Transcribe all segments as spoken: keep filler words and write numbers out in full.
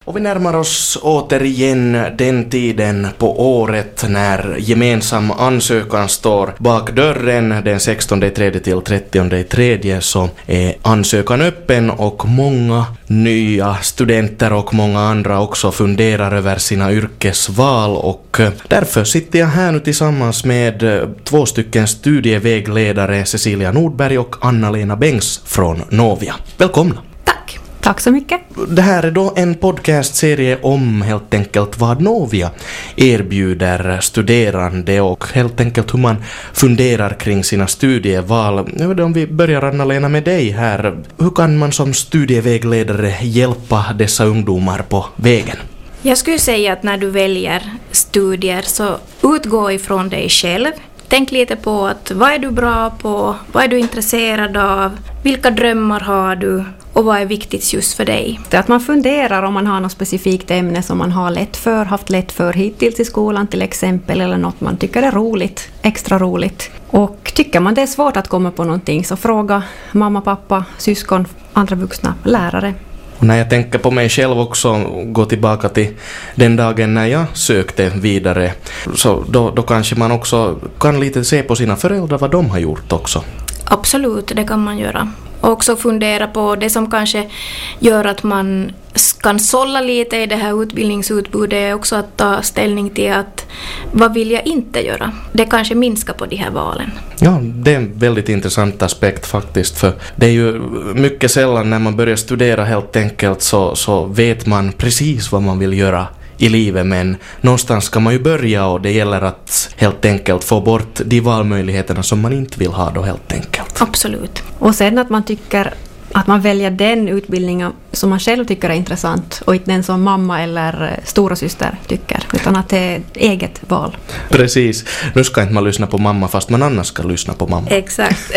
Och vi närmar oss återigen den tiden på året när gemensam ansökan står bak dörren. Den sextonde tredje till trettionde tredje så är ansökan öppen och många nya studenter och många andra också funderar över sina yrkesval, och därför sitter jag här nu tillsammans med två stycken studievägledare, Cecilia Nordberg och Anna-Lena Bengs från Novia. Välkomna! Tack så mycket. Det här är då en podcastserie om helt enkelt vad Novia erbjuder studerande och helt enkelt hur man funderar kring sina studieval. Jag vet inte, om vi börjar, Anna-Lena, med dig här. Hur kan man som studievägledare hjälpa dessa ungdomar på vägen? Jag skulle säga att när du väljer studier så utgå ifrån dig själv. Tänk lite på att vad är du bra på, vad är du intresserad av, vilka drömmar har du och vad är viktigt just för dig. Det är att man funderar om man har något specifikt ämne som man har lätt för, haft lätt för hittills i skolan till exempel, eller något man tycker är roligt, extra roligt. Och tycker man det är svårt att komma på någonting så fråga mamma, pappa, syskon, andra vuxna, lärare. Och när jag tänker på mig själv också, gå tillbaka till den dagen när jag sökte vidare, så då, då kanske man också kan lite se på sina föräldrar vad de har gjort också. Absolut, det kan man göra. Och också fundera på det som kanske gör att man kan sålla lite i det här utbildningsutbudet, är också att ta ställning till att vad vill jag inte göra. Det kanske minskar på de här valen. Ja, det är en väldigt intressant aspekt faktiskt, för det är ju mycket sällan när man börjar studera helt enkelt så, så vet man precis vad man vill göra i livet, men någonstans ska man ju börja, och det gäller att helt enkelt få bort de valmöjligheterna som man inte vill ha då helt enkelt. Absolut. Och sen att man tycker att man väljer den utbildningen som man själv tycker är intressant och inte den som mamma eller stora syster tycker, utan att det är ett eget val. Precis. Nu ska inte man lyssna på mamma fast man annars ska lyssna på mamma. Exakt.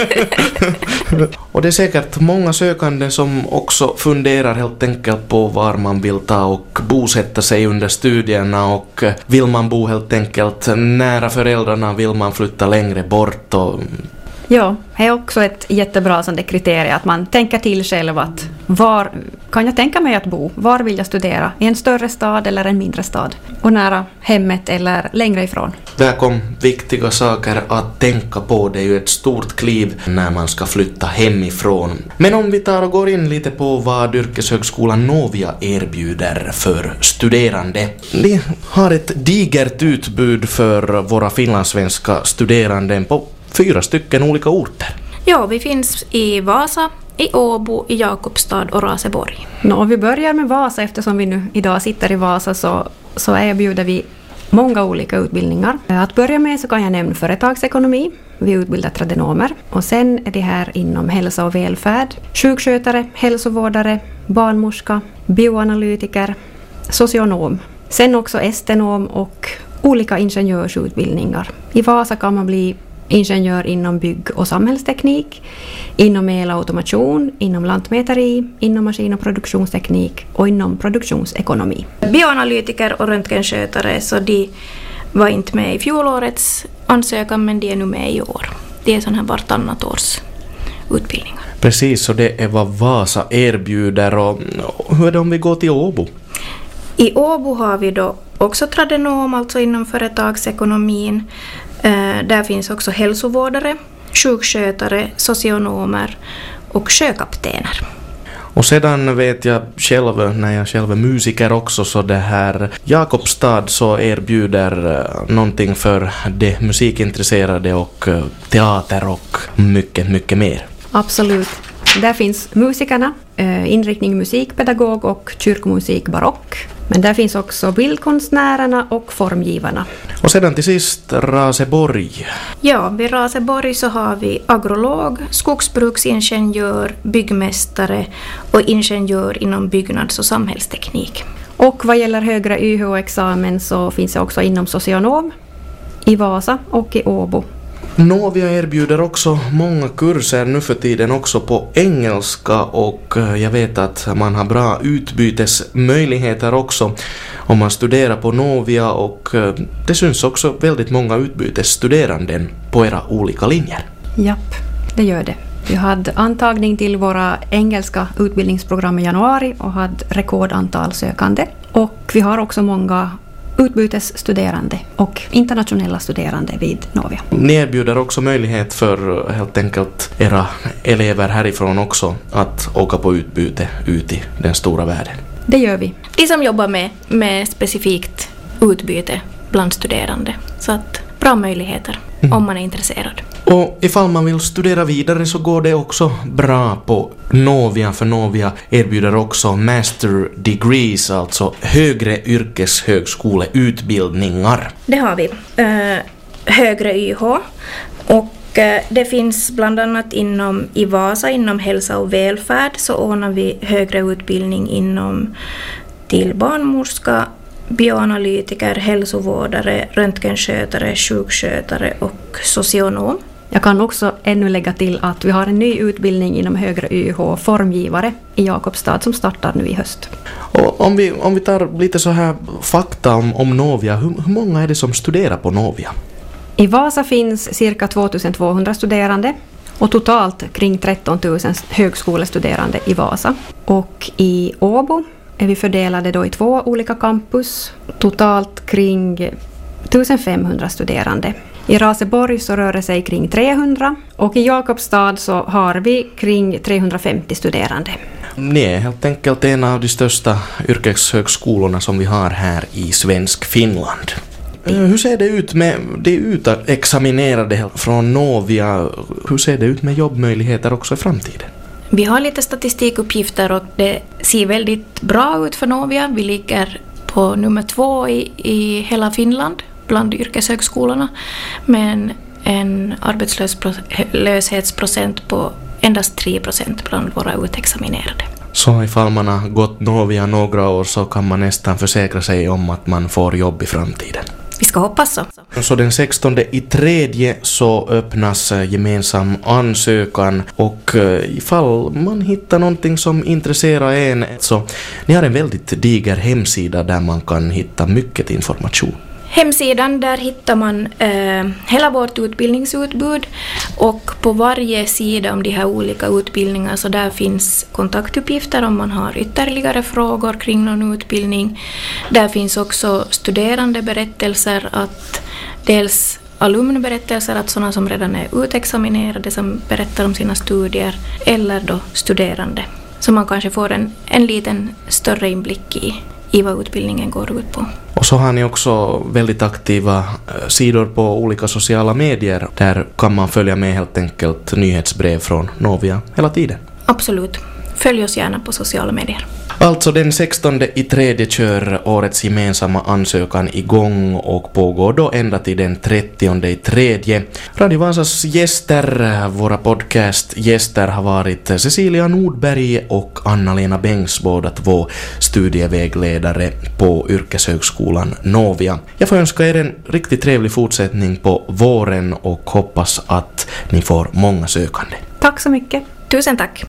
Och det är säkert många sökande som också funderar helt enkelt på var man vill ta och bosätta sig under studierna, och vill man bo helt enkelt nära föräldrarna, vill man flytta längre bort. Och ja, det är också ett jättebra sånt kriterie att man tänker till själv att var kan jag tänka mig att bo? Var vill jag studera? I en större stad eller en mindre stad? Och nära hemmet eller längre ifrån? Där kom viktiga saker att tänka på. Det är ju ett stort kliv när man ska flytta hemifrån. Men om vi tar och går in lite på vad yrkeshögskolan Novia erbjuder för studerande. De har ett digert utbud för våra finlandssvenska studerande på fyra stycken olika orter. Ja, vi finns i Vasa, i Åbo, i Jakobstad och Raseborg. Nå, om vi börjar med Vasa, eftersom vi nu idag sitter i Vasa, så, så erbjuder vi många olika utbildningar. Att börja med så kan jag nämna företagsekonomi. Vi utbildar tradenomer. Och sen är det här inom hälsa och välfärd. Sjukskötare, hälsovårdare, barnmorska, bioanalytiker, socionom. Sen också estenom och olika ingenjörsutbildningar. I Vasa kan man bli ingenjör inom bygg- och samhällsteknik, inom elautomation, inom lantmäteri, inom maskin- och produktionsteknik och inom produktionsekonomi. Bioanalytiker och röntgenskötare, så de var inte med i fjolårets ansökan, men de är nu med i år. Det är sån här vartannat års utbildningar. Precis, och det är vad Vasa erbjuder. Och hur är det om vi går till Åbo? I Åbo har vi då också tradenom, alltså inom företagsekonomin. Uh, där finns också hälsovårdare, sjukskötare, socionomer och sjökaptener. Och sedan vet jag själv, när jag själv är musiker också, så det här Jakobstad så erbjuder någonting för de musikintresserade och teater och mycket, mycket mer. Absolut. Där finns musikerna, inriktning musikpedagog och kyrkomusik barock. Men där finns också bildkonstnärerna och formgivarna. Och sedan till sist Raseborg. Ja, vid Raseborg så har vi agrolog, skogsbruksingenjör, byggmästare och ingenjör inom byggnads- och samhällsteknik. Och vad gäller högre Y H examen så finns det också inom socionom i Vasa och i Åbo. Novia erbjuder också många kurser nu för tiden också på engelska, och jag vet att man har bra utbytesmöjligheter också om man studerar på Novia, och det syns också väldigt många utbytesstuderanden på era olika linjer. Japp, det gör det. Vi hade antagning till våra engelska utbildningsprogram i januari och hade rekordantal sökande. Och vi har också många utbytesstuderande och internationella studerande vid Novia. Ni erbjuder också möjlighet för helt enkelt era elever härifrån också att åka på utbyte ut i den stora världen. Det gör vi. De som jobbar med, med specifikt utbyte bland studerande. Så att bra möjligheter mm. om man är intresserad. Och ifall man vill studera vidare så går det också bra på Novia, för Novia erbjuder också master degrees, alltså högre yrkeshögskoleutbildningar. Det har vi. Uh, högre Y H och uh, det finns bland annat inom i Vasa inom hälsa och välfärd så ordnar vi högre utbildning inom till barnmorska, bioanalytiker, hälsovårdare, röntgenskötare, sjukskötare och socionom. Jag kan också ännu lägga till att vi har en ny utbildning inom högre Y H formgivare i Jakobstad som startar nu i höst. Och om vi, om vi tar lite så här fakta om, om Novia, hur, hur många är det som studerar på Novia? I Vasa finns cirka tvåtusentvåhundra studerande och totalt kring tretton tusen högskolestuderande i Vasa. Och i Åbo är vi fördelade då i två olika campus, totalt kring femtonhundra studerande. I Raseborg så rör det sig kring trehundra och i Jakobstad så har vi kring trehundrafemtio studerande. Ni är helt enkelt en av de största yrkeshögskolorna som vi har här i svensk Finland. Hur ser det ut med de utexaminerade från Novia? Hur ser det ut med jobbmöjligheter också i framtiden? Vi har lite statistikuppgifter och det ser väldigt bra ut för Novia. Vi ligger på nummer två i, i hela Finland bland yrkeshögskolorna med en arbetslöshetsprocent på endast tre procent bland våra utexaminerade. Så ifall man har gått Novia några år så kan man nästan försäkra sig om att man får jobb i framtiden. Vi ska hoppas så. Så den sextonde i tredje så öppnas gemensam ansökan och ifall man hittar någonting som intresserar en så ni har en väldigt diger hemsida där man kan hitta mycket information. Hemsidan, där hittar man eh, hela vårt utbildningsutbud och på varje sida om de här olika utbildningarna så där finns kontaktuppgifter om man har ytterligare frågor kring någon utbildning. Där finns också studerandeberättelser, att dels alumnberättelser, att sådana som redan är utexaminerade som berättar om sina studier, eller då studerande. Så man kanske får en, en liten större inblick i i vad utbildningen går ut på. Och så har ni också väldigt aktiva sidor på olika sociala medier. Där kan man följa med helt enkelt nyhetsbrev från Novia hela tiden. Absolut. Följ oss gärna på sociala medier. Alltså den sextonde i tredje kör årets gemensamma ansökan igång och pågår då ända till den trettionde i tredje. Radio Vasas gäster, våra podcastgäster har varit Cecilia Nordberg och Anna-Lena Bengs, båda två studievägledare på yrkeshögskolan Novia. Jag får önska er en riktigt trevlig fortsättning på våren och hoppas att ni får många sökande. Tack så mycket. Tusen tack.